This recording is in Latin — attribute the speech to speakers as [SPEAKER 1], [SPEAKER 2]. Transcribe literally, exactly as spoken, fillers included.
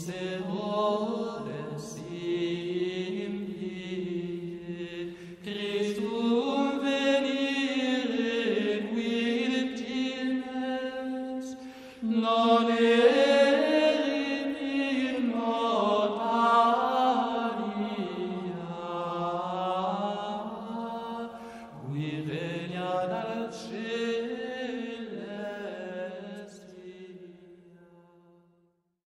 [SPEAKER 1] miserores impie, Christum venire quid times, non erit in mortalia, qui veniat al cielo